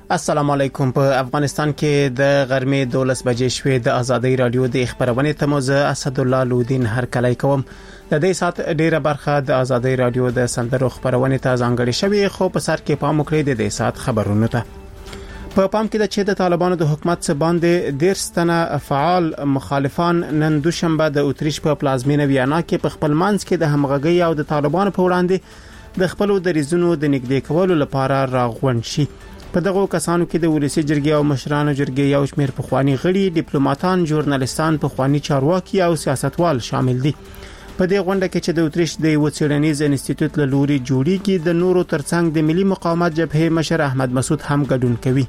السلام علیکم. په افغانستان کې د غرمې 12 بجې شوې د ازادي رادیو د خبرونه تموزه اسد الله لودین هر کله کوم د دې سات ډیره برخه د ازادي رادیو د سندرو خبرونه ته ځانګړې شوی خو په سر کې پام وکړئ د دې سات خبرونه ته په پام کې د چې د طالبانو د حکومت څخه باندې ډیرستنه فعال مخالفان نن دوشنبه د اتریش په پلازمینه ویانا کې په خپل منځ کې د همغږي او د طالبانو په وړاندې د خپل دریزونو د نږدې کولو لپاره راغونډ شي. په دغه کسانو کې د ولسی جرګې او مشرانو جرګې یو شمېر پخوانی غړي، ډیپلوماټان، ژورنالیستان، پخوانی چارواکي او سیاستوال شامل دي. په دې غونډه کې چې د اتریش د وڅېړنیز انسټیټیوټ له لوري جوړیږي د نورو ترڅنګ د ملي مقاومت جبهې مشر احمد مسعود هم ګډون کوي.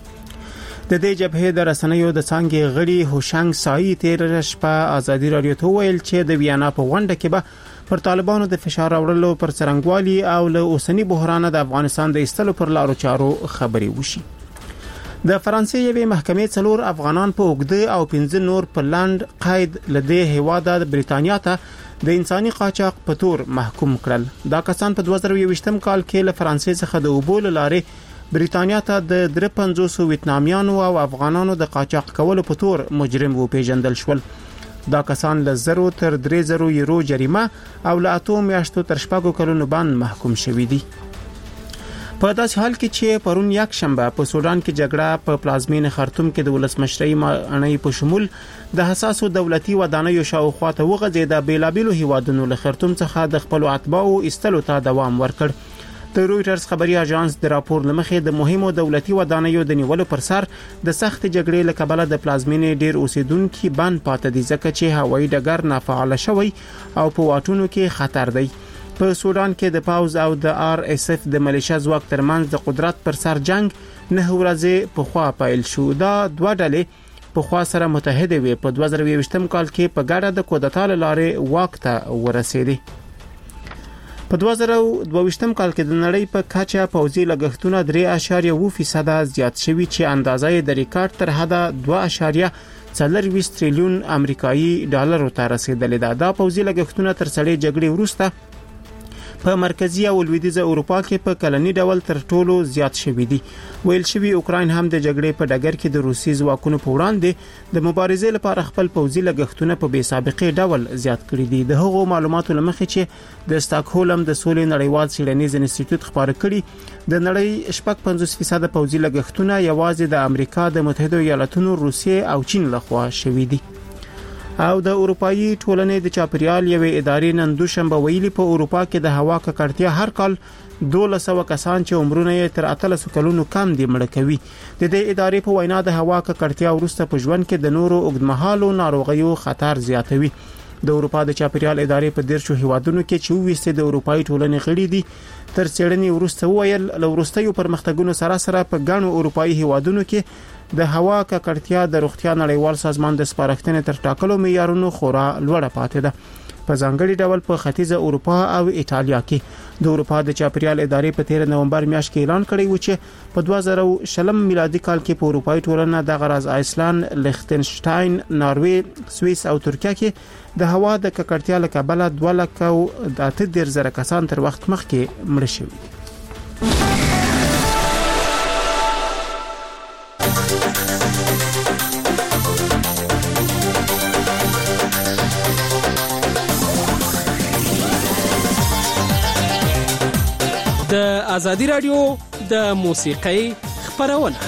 د دې جبهې د رسنیو د څنګه غړي هوشنګ سای تیر شپه ازادي رادیو ته ویل چې د ویانا په غونډه کې به پر طالبانو د فشار راوړلو پر څرنګوالي او له اوسنی بحران د افغانستان د استلو پر لارو چارو خبري وشي. د فرانسې یوې محکمې څلور افغانان په اوګده او 15 نور په لاند قید لدې هواده د بریتانیا ته د انساني قاچاق په تور محکوم کړل. دا کسان په 2020 کال کې له فرانسې څخه د اوبول لارې بریتانیا ته د 350 ویتنامیانو او افغانانو د قاچاق کولو په تور مجرم و پیژندل شول. دا کسان له 0 تر 3000 یورو جریمه او له 8 میاشتو تر 4 کلونو باندې محکوم شوي دي. په داسې حال کې چې پرون یک شنبه په سودان کې جګړه په پلازمینه خرطوم کې د ولسمشرۍ معنی په شمول د حساسو دولتي ودانیو شاوخوا ته وغځېده، بیلابیلو هیوادونو له خرطوم څخه د خپل اتباعو استلو ته دوام ورکړ. د رويټرز خبري اژانس د راپور لمخې د مهمو دولتي ودانیو د نیولو پر سر د سخت جګړې له کبله د پلازمینې ډیر اوسیدونکو باندې پاتې دي ځکه چې هوایي ډګر نافعال شوی او په واټونو کې خطر دی. په سودان کې د پاوز او د آر اس اف د ملیشیا ځواک ترمنځ د قدرت پر سر جنگ 9 ورځې په خوا پیل شو. دا دوه ډلې په خوا سره متحد وي. په 2020 کال کې په ګډه د کودتا لارې واک ته ورسېدي. په 2022 کال کې د نړۍ په کچه پوځي لګښتونه 3.2% زیات شوي چې اندازه یې د ریکارډ تر حده 2.4 تریلیون امریکایي ډالرو ته رسیدلې ده. دا پوځي لګښتونه تر سړې جګړې وروسته په مرکزی او لویدیځه اروپا کې په کلنی ډول تر ټولو زیات شوي دي. ویل شوی اوکراین هم د جګړې په ډګر کې د روسي ځواکونو په وړاندې د مبارزې لپاره خپل پوځي لګښتونه په بې سابقې ډول زیات کړي دي. د هغو معلوماتو لمخې چې د سټاکهولم د سولې نړیوال څېړنیز انسټیټیوټ خبر کړي د نړۍ 55% پوځي لګښتونه یوازې د امریکا د متحده ایالاتونو، روسیې او چین لخوا شوي دي. او د اروپאי ټولنې د چاپریال یوې ادارې نن دوشنبه ویلي په اروپا کې د هوا ککړتیا هر کال 1200 کسان چې عمرونه یې تر 800 کلونو کم دي مړ کوي. د دې ادارې په وینا د هوا ککړتیا وروسته په ژوند کې د نورو اوږدمهالو ناروغیو خطر زیاتوي. د اروپا د چاپریال ادارې په 13 هیوادونو کې چې وېسته د اروپאי ټولنې غړي دي تر څېړنې وروسته ویل لورستیو پرمختګونو سره په ګڼو اروپאי هیوادونو کې د هوا ککړتیا د روغتیا نړیوال سازمان د سپارښتنې تر ټاکلو معیارونو خورا لوړه پاتې ده. په ځانګړي ډول په ختیځه اروپا او ایتالیا کې د اروپا د چاپریال ادارې په 13 نومبر میاشت کې اعلان کړی و چې په 2020 میلادي کال کې په اروپאי ټولنه د غرض آیسلند، لیختنشتاین، ناروې، سوئیس او ترکیه کې د هوا د ککړتیا له کبله 2,000 کسان تر وخت مخکې مړ شوي. د ازادي رادیو د موسیقۍ خبرونه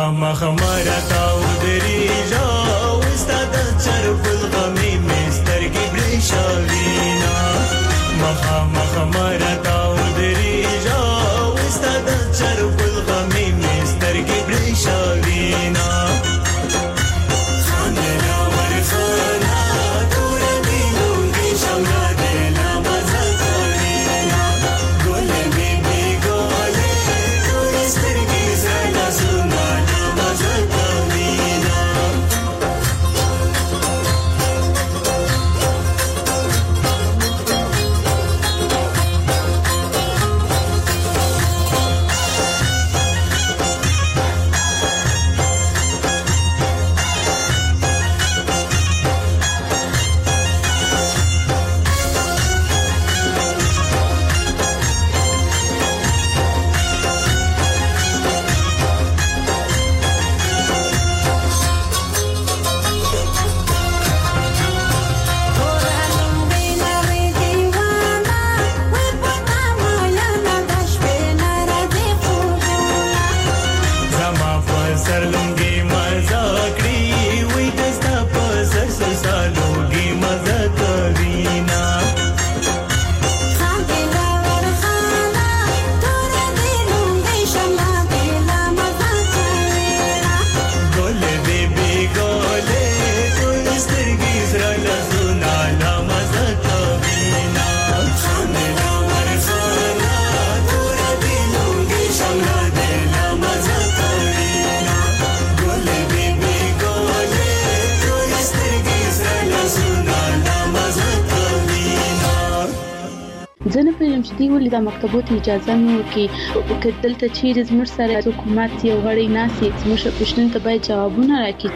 مخامخ مرتا ودریجا استاد چرپ الغمی مسترګي برشاوینا مخامخ مرتا ودریجا استاد چرپ الغمی مسترګي برشاوینا زنه پرېم چې دی ولې د مکتبونو اجازه نه ورکړي که دلته چیرې زموږ سره حکومت یو غړی ناسي زموږ پوښتنې ته باید جوابونه راکړي.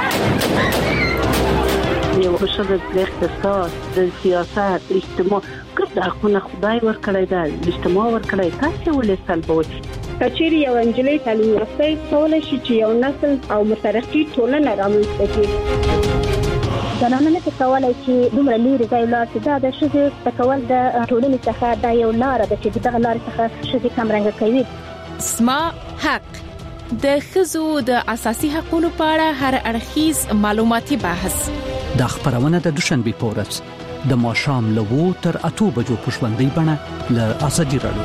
یو شوه د اقتصاد د سیاست اجتماع ګرد حقونه خدای ورکړی دا اجتماع ورکړی تاسو ولې سلبوي کچېری یو انجلۍ تعلیم یافته کولای شي چې یو نسل او مترقي ټولنه رامنځته کړي. زنانه نه کولای چې دومره لري ځای لاړ چې دا د شذ تکول د ټولنې څخه دا یو لار ده چې دغه لار څخه شذ کم رنګ کوي. اسما حق د ښځو د اساسي حقوقو په اړه هر اړخیز معلوماتي بحث د خبرونه د دوشنبه په ورځ د ماښام له 2 تر 8 بجو په ژوندۍ بڼه له ازادي رادیو.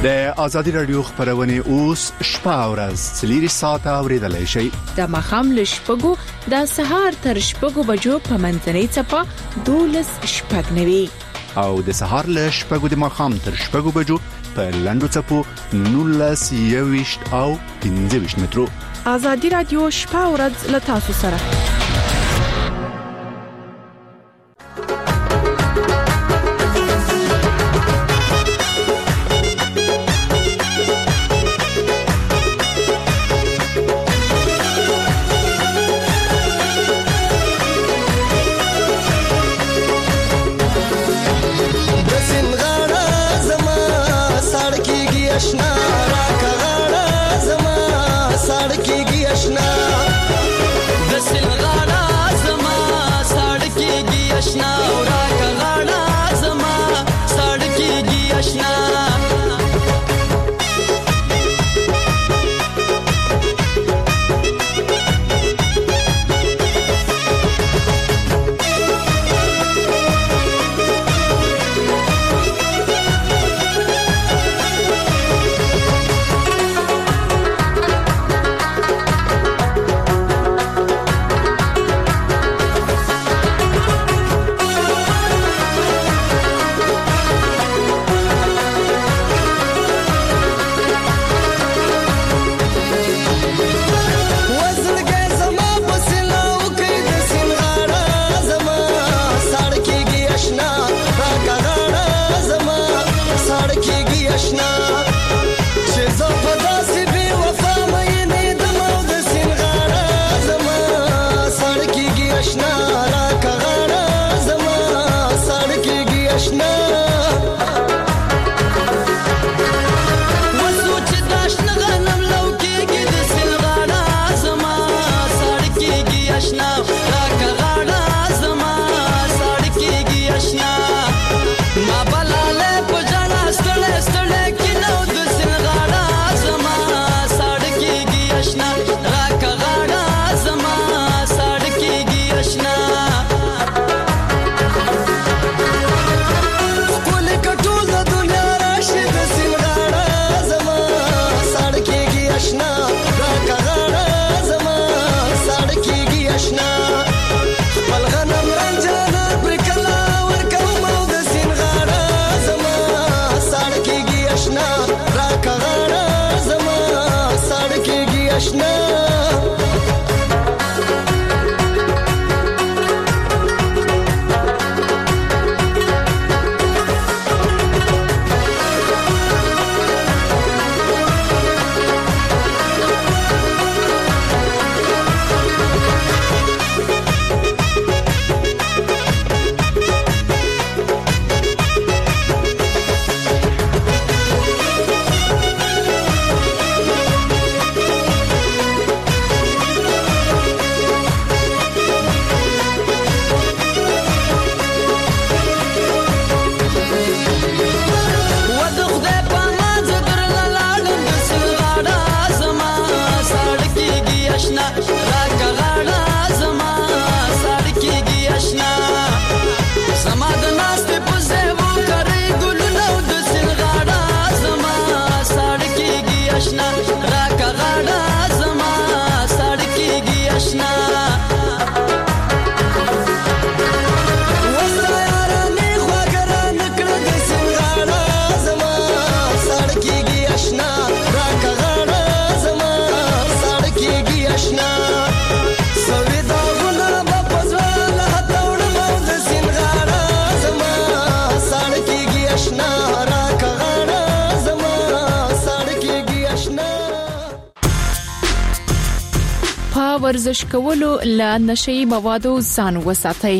د ازادي رادیو خبرونه اوس شپه او ورځ 3 ساعته اوریدلای شئ. د مخام لشپګو د سهار تر شپګو بجو په منځنۍ چپه 12:09 او د سهار لشپګو د مخام تر شپګو بجو په لندو چپو 19:20 او 15 مترو. ازادي رادیو شپه او ورځ له تاسو سره. ورزش کولو له نشئی موادو ځان وساتئ.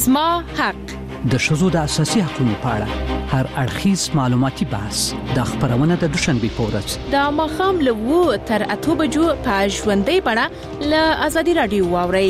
زما حق د ښځو د اساسي حقوقو په اړه هر اړخیز معلوماتي بحث د خبرونه د دوشنبه په ورځ د ماښام له 2 تر 8 بجو په ژوندۍ بڼه له آزادي رادیو واورئ.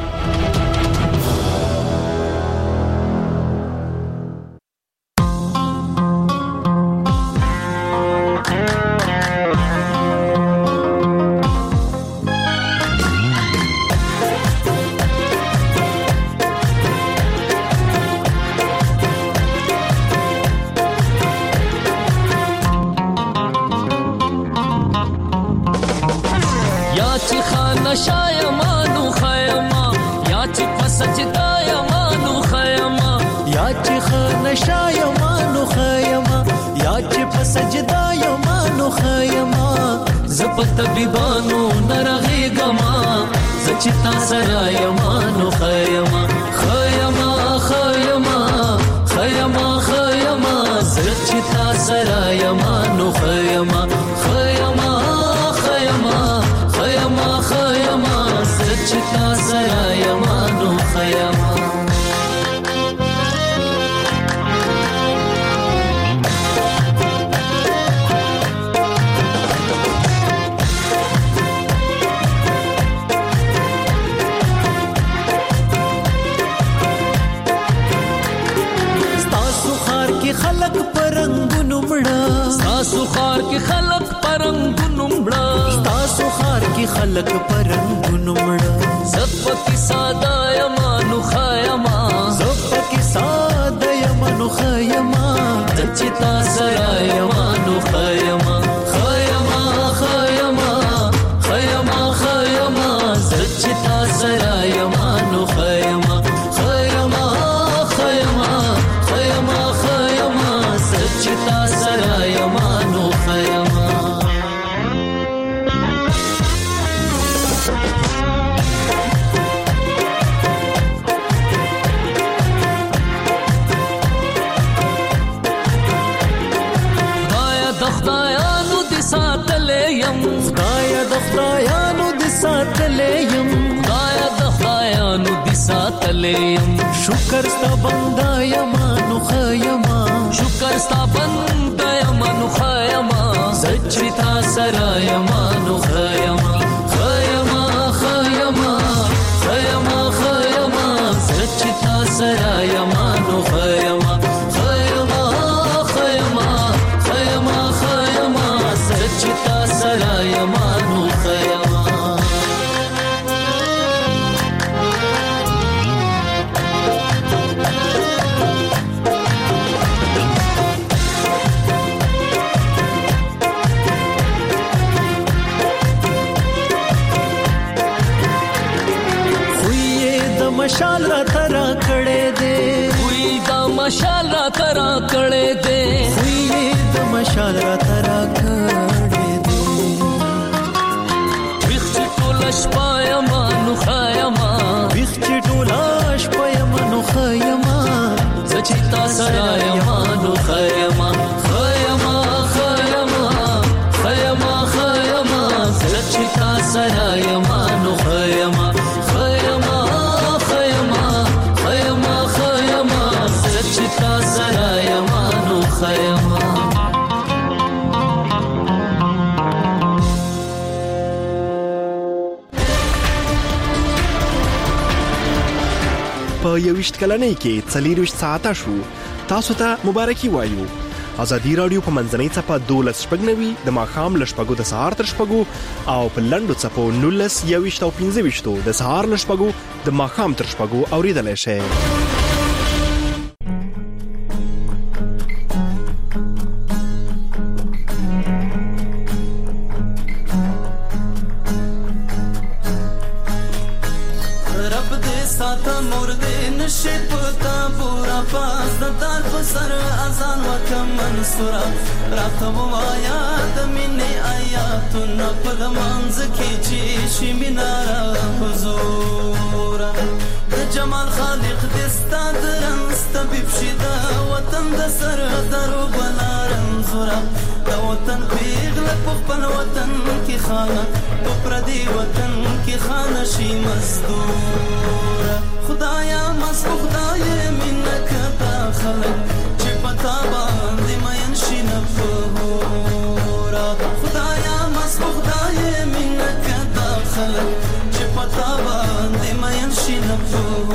طبيبانو نرغيغما زچتا سرايمانو خيما خيما خيما خيما خيما زچتا سرايمانو خيما خيما خيما خيما خيما زچتا سرايمانو خيما ستاسو خار کې خلق پرنګونو مړه ستاسو خار کې خلق پرنګونو مړه زپکی ساده یمانو خیما زپکی ساده یمانو خیما دچتا سره یمانو خیما خیما خیما خیما خیما دچتا سره یمانو خیما خیما خیما خیما خیما دچتا سره یمانو خیما خدایانو د ساتلیم خدای د خدایانو د ساتلیم خدای د خدایانو د ساتلیم شکر ستا بندا یمانو خیما شکر ستا بندا یمانو خیما زچتا سرا یمانو خیما خیما خیما خیما خیما زچتا سرا یمانو خیما خیما خیما خیما خیما زچتا سرا یمانو خیما مشال را ترا کړه دے وی دا مشال را ترا کړه دے وی دا مشال را ترا کړه دے وخت ټولش پایما نو خایما وخت ټولش پایما نو خایما زچتا سرایما نو خایما خایما خایما خایما خایما زچتا سرایما نو خایما زچتا سرا یمانو خیما په 21 کلنۍ کې 40 ساعته شو تاسو ته مبارکي وایو. ازادي رادیو په منځنۍ صفه 12 د ماښام ل شپږو د سهار تر شپږو او په لنډو صفو 19 21 او 15 د سهار ل شپږو د ماښام تر شپږو اوریدلای شئ. راته وایا د مینې آیاتونه په لمانځ کې چې شي میناره حضور د جمال خالق دې ستا د رنځ طبیب شي د وطن د سر درو بلا رنځوره د وطن پیغله په خپل وطن کې خانه په پردي وطن کې خانه شي مزدوره خدایا مست خدایا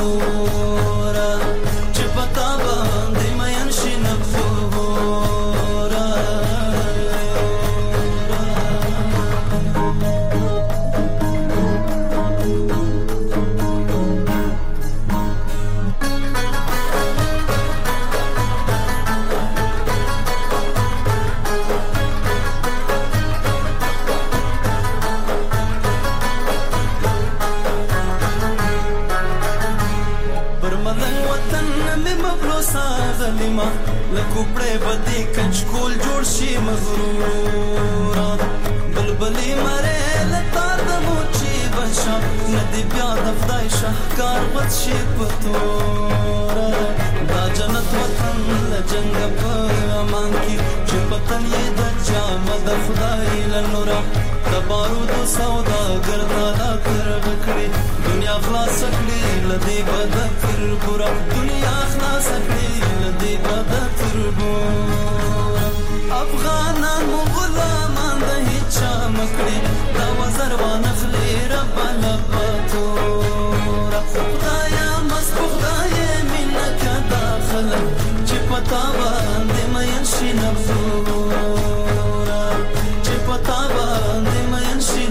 ګورا چې پتا باندې مین شي نفورا ظلما لکوپړې بدی کچکول جوړ شي مغرورا بلبلی مره لتا د موچی بشا ندی بیا د خدای شهکار وڅ شي پتورا دا جنت وطن لجنګ په امان کې چې پتن یې د جامه د خدای لنورا د بارود سودا ګرځالا کړکړي دنیا خلاص کړي لدی بد تر ګورا دنیا خلاص کړي لدی بد تر ګورا افغانان غلامان د هیڅ مکړي دا وزر وانخلي رب لپاتورا خدایا مسبوخای منک داخل چې پتا باندې مې شي نفورا چې پتا باندې مې شي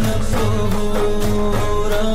نفورا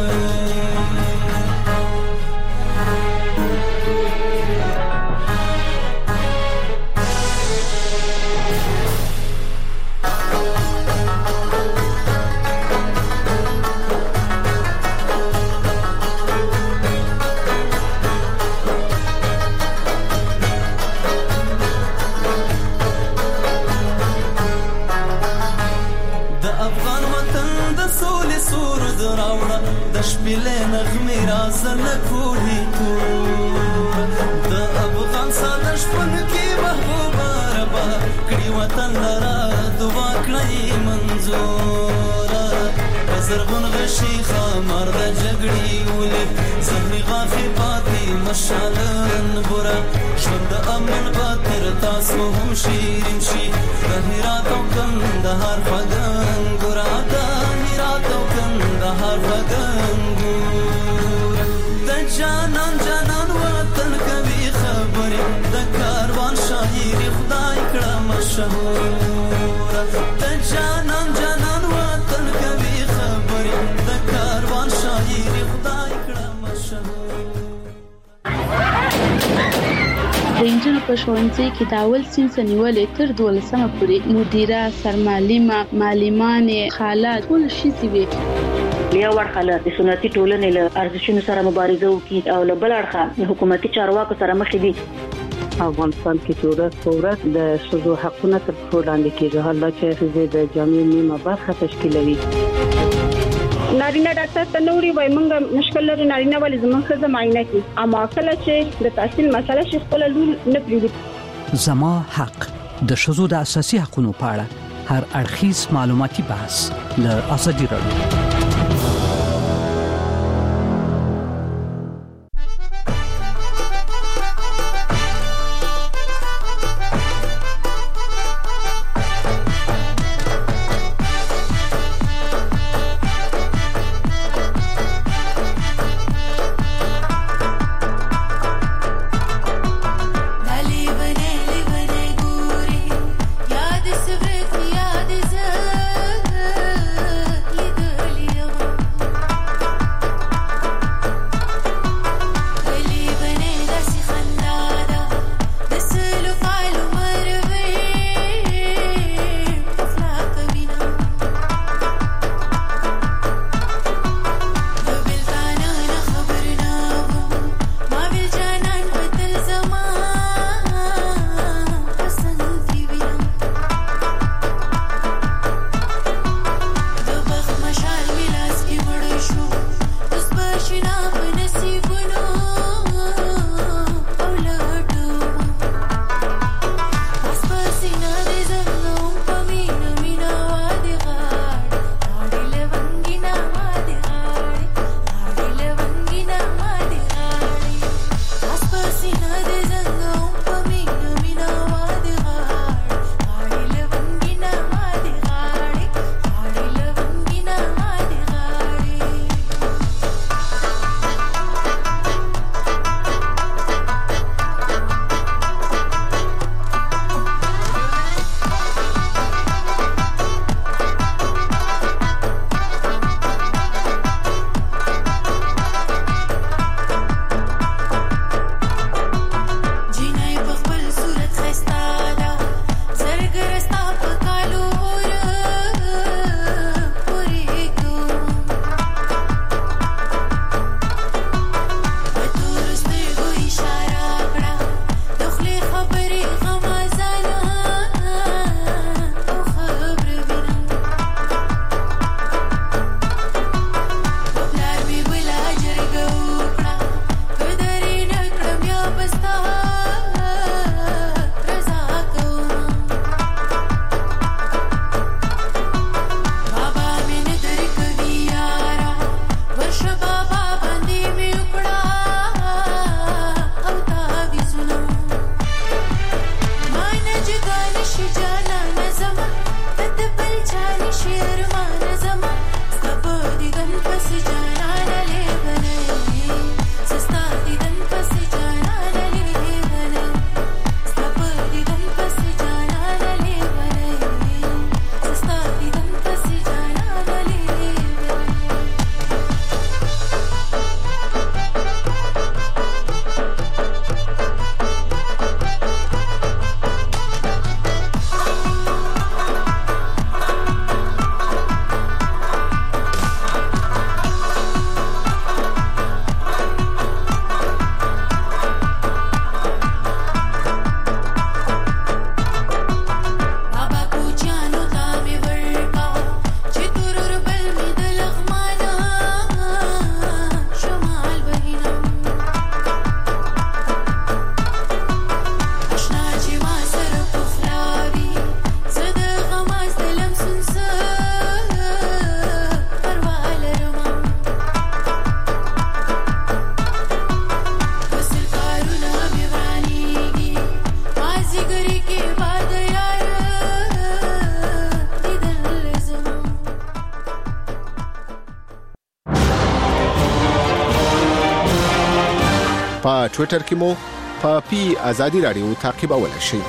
شپېلې نغمې رازل کولی تور د افغان ساده شپون کې محبوبه ربا کړي وطن لرا دعا کړی منظوره زرغون غشي خمر د جګړې ولې زهري غافي پاتې مشالن بورا ژوند امن باتر تاسو هم شیرین شي د هرات او کندهار فغان ګورا د هرات او کندهار فغان ګورا د جانان جانان وطن کوي خبرې د کاروان شاعر خدای کړه مشهور د جانان جانان وطن کوي خبرې د کاروان شاعر خدای کړه مشهور د انجنونو په ښوونځي کې د اول صنف نیولې تر 12مه پورې مدیره سرمعلمه معلمانې خالات ټول شي وي یو ورخه د سنتي ټولنې له ارزښتونو سره مبارزه وکړي او له بل اړخه حکومتي چارواکو سره مخ دي. افغانستان کې ورځ په ورځ د ښځو حقونه تر پښو لاندې کېږي، حالات چې ښځې د جامعې نیمه برخه تشکیلوي. نارینه ډاکټر ته نوري وای مونږ مشکل لري نارینه ولې زموږ ښځه معاینه کوي، اما کله چې د تحصیل مسله شي خپل لور نه پریږدي. زما حق د ښځو د اساسي حقوقو په اړه هر اړخیز معلوماتي بحث له ازادي راډیو. याद په ټوئیټر کې مو په پی ازادي رادیو تعقیبولای شئ.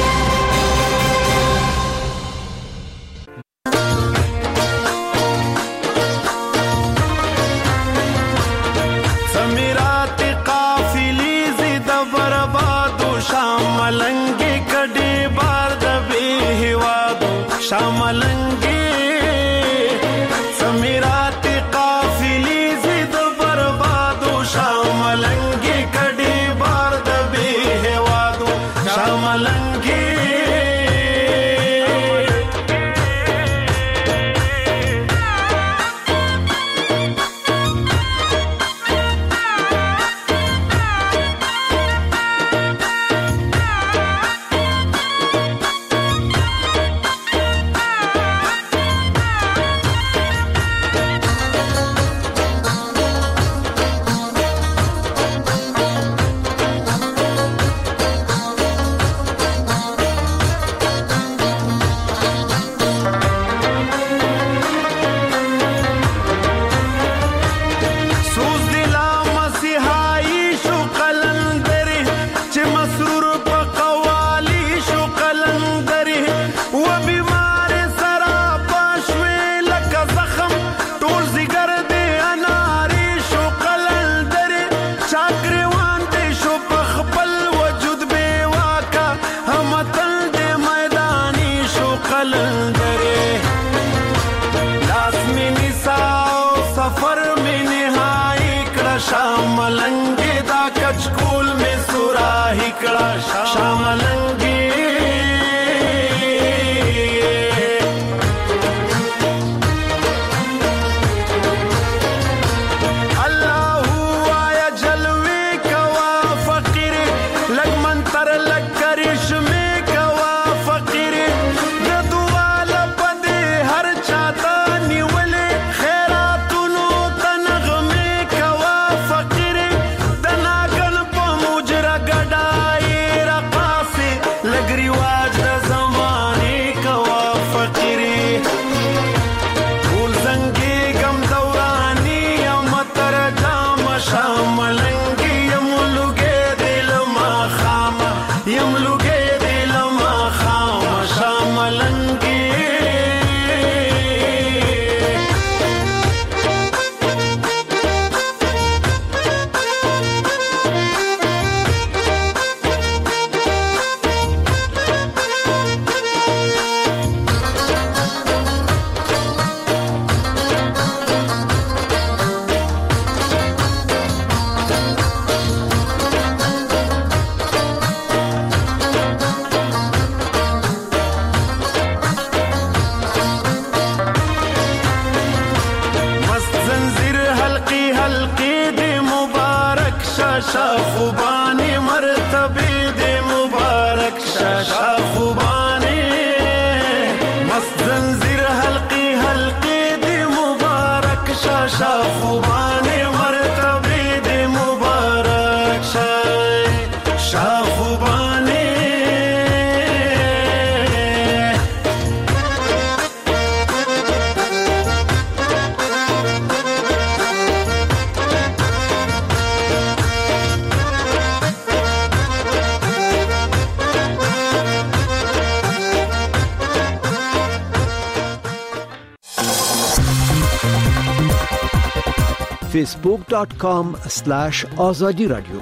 facebook.com/azadi radio.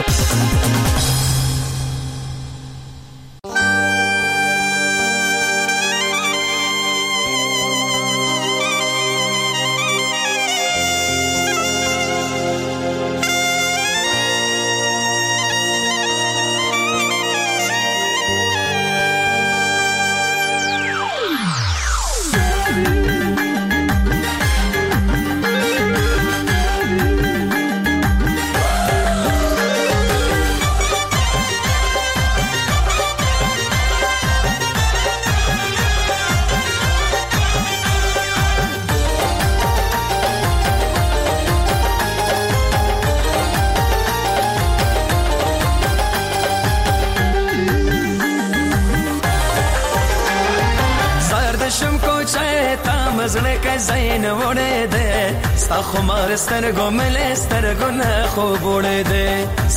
زړه کې زین وړې ده ستا خمار سترګو مل سترګو نه خوب وړې ده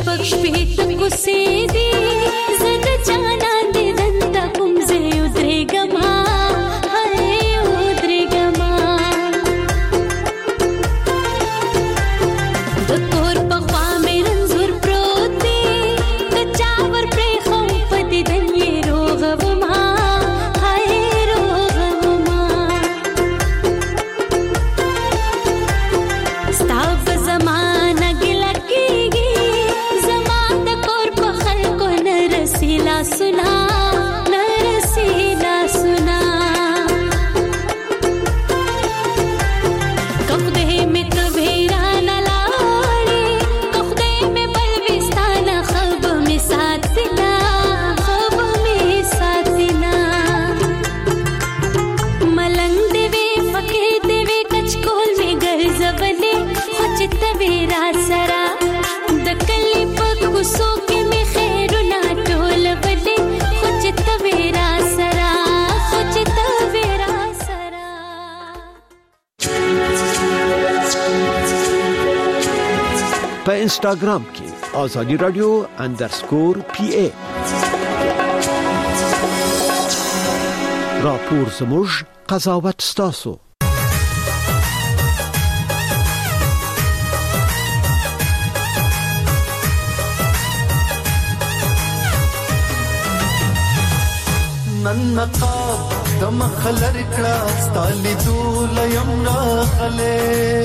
شپږ شپېته کوڅې دي زه د جانان د دنده کوم ځای ودرېږمه ودرېږمه د کور په خوا مې رنځور پروت دی د چا ور پرېښم په دیدن یې روغومه روغومه ستا په زمانه ګیله کېږي زما د کور په خلکو نه رسي لاسونه نه رسي لاسونه که خدای مې کبې رانه لاړې که خدای مې بل وي ستا نه ښه به مې ساتینه ښه به مې ساتینه ملنګ دې وې فقیر دې وې کچکول مې ګرځولې خو چې ته وې را سره د کلي په کوڅو کې مې خیرونه ټولولې خو چې ته وې را سره خو چې ته وې را سره په انسټاګرام کې آزادي رادیو _PA راپور زموږ قضاوت ستاسو. نن نقاب د مخلر کړه ستالي دول یم راغله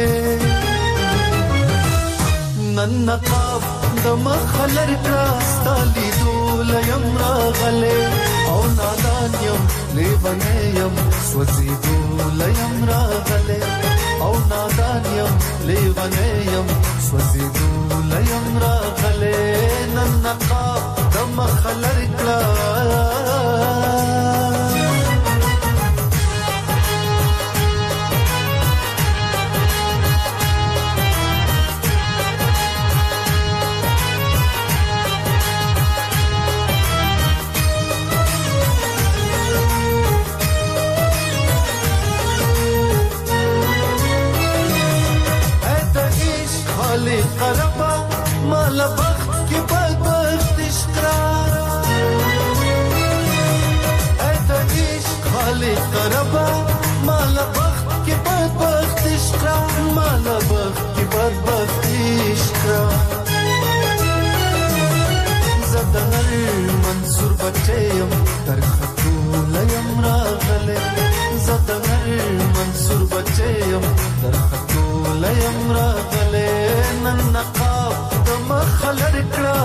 نن نقاب د مخلر کړه ستالي دول یم راغله او نادان یم لیونه یم سوځي دول یم راغله او نادان یم لیونه یم سوځي دول یم راغله نن نقاب د مخلر کړه قربا مال بخت کی بدبخت اشکرا ایتا عشق خالق قربا مال بخت کی بدبخت اشکرا مال بخت کی بدبخت اشکرا زدنر منصور بچیم در خطول یم راغله زدنر منصور بچیم در خطول یم راغله نن نقاب د مخلر کړه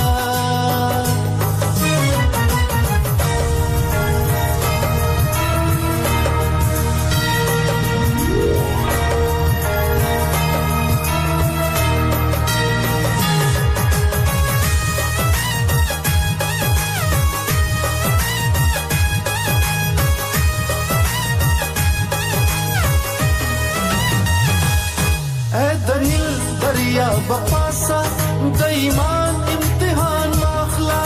دریا بپاسا د ایمان امتحان واخلا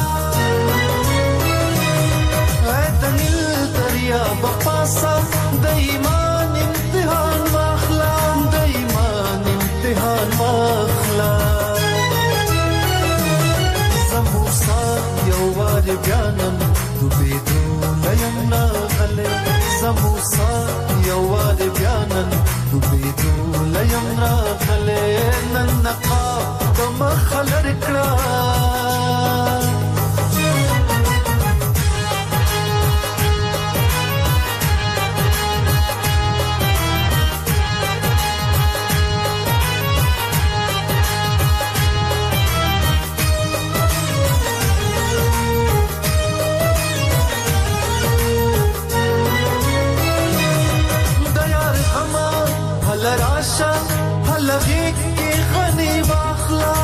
دنیل دریا بپاسا د ایمان امتحان واخلا د ایمان امتحان واخلا زموسا یو وار بیانم دوبېدو لیم راغله زموسا یو وار بیانم دوبېدو لیم راغله نن نقاب د مخلر کړه راشا هلغی کی غنی واخلا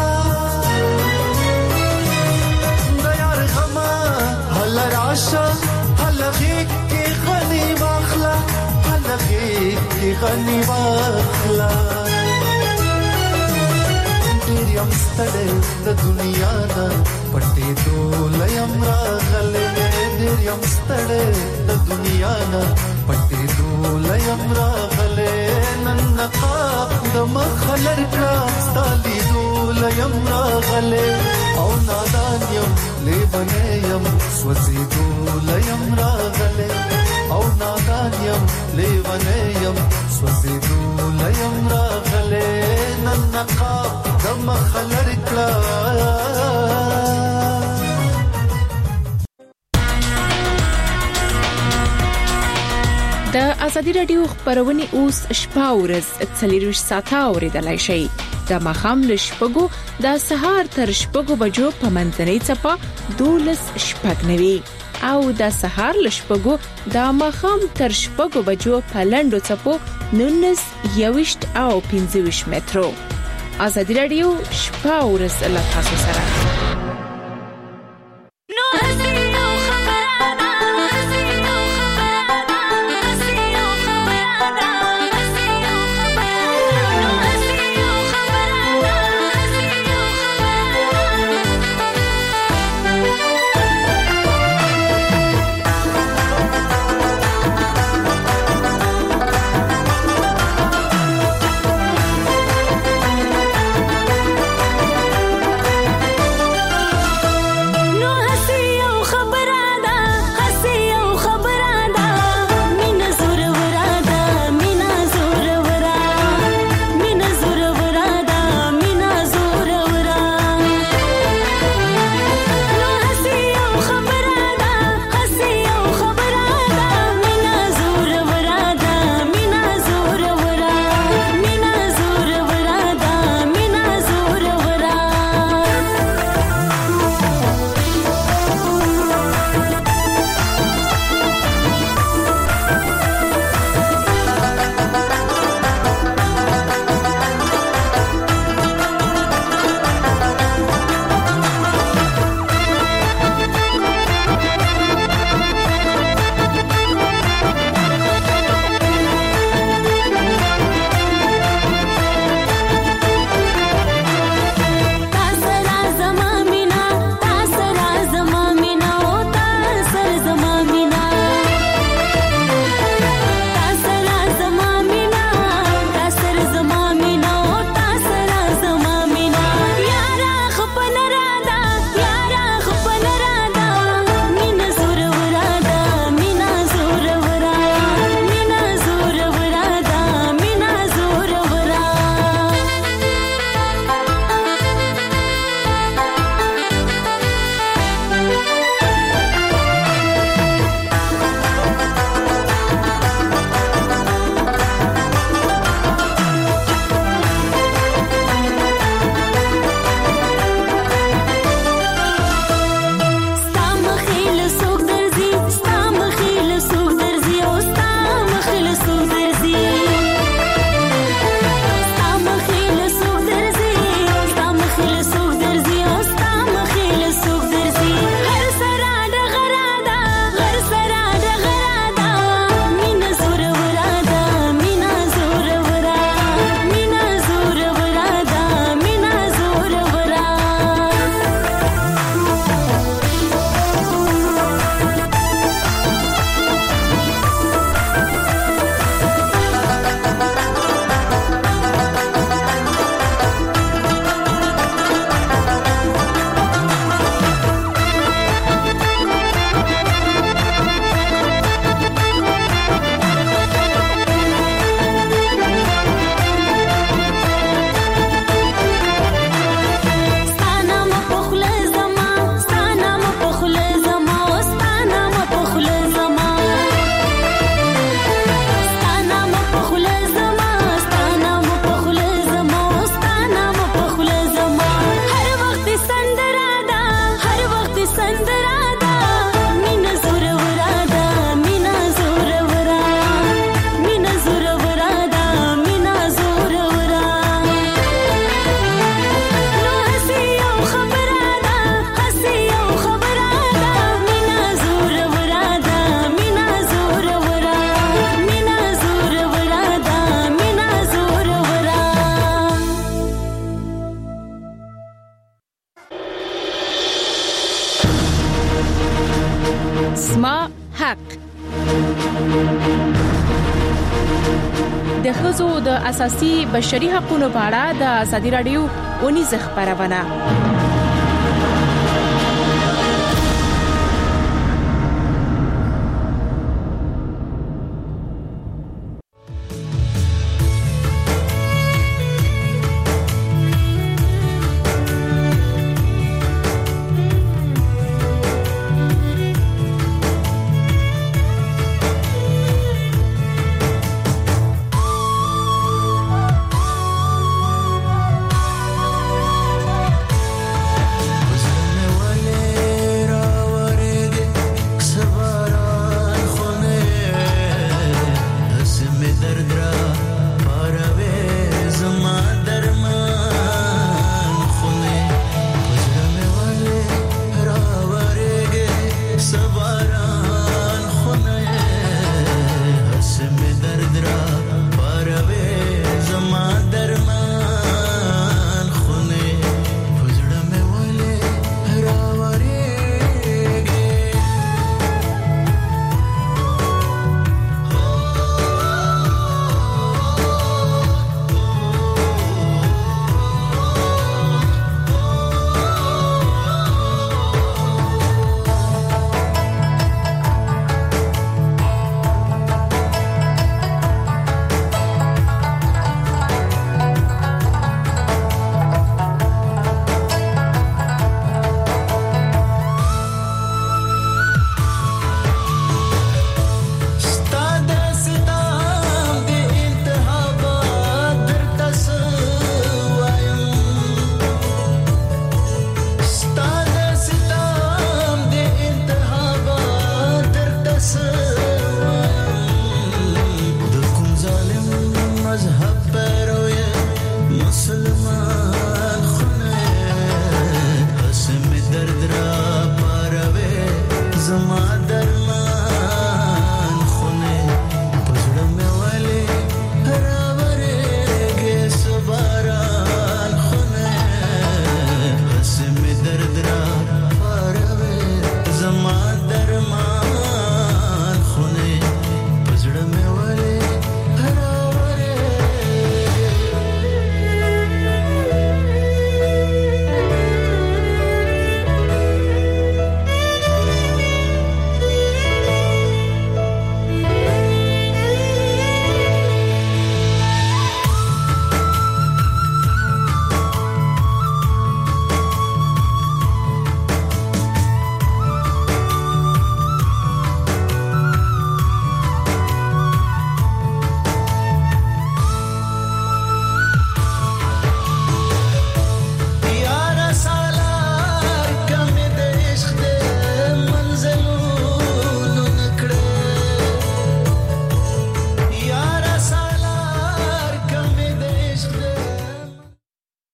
دیار غما هل راشا هلغی کی غنی واخلا هلغی کی غنی واخلا ډیر یم ستړی د دنیا نه پټې دولیم راغلې ډیر یم ستړی د دنیا نه پټې دولیم راغلې نن نقاب د مخلر کړه ستالي دول لیم راغله او نادان یم لیونه یم سوځېدو لیم راغله او نادان یم لیونه یم سوځېدو لیم راغله نن نقاب د مخلر کړه. د ازادي رادیو خبرونه اوس شپه ورځ 24 ساعته اوریدلای شئ. د مخام لشپګو د سهار تر شپګو بجو په منځنۍ چپا 12 شپګنوي او د سهار لشپګو د مخام تر شپګو بجو په لندو چپو 19 21 او 25 مترو. ازادي رادیو شپه ورځ له تاسو سره. زما حق د ښځو د اساسي بشري حقوقو په اړه د ازادي رادیو ونیزه خبرونه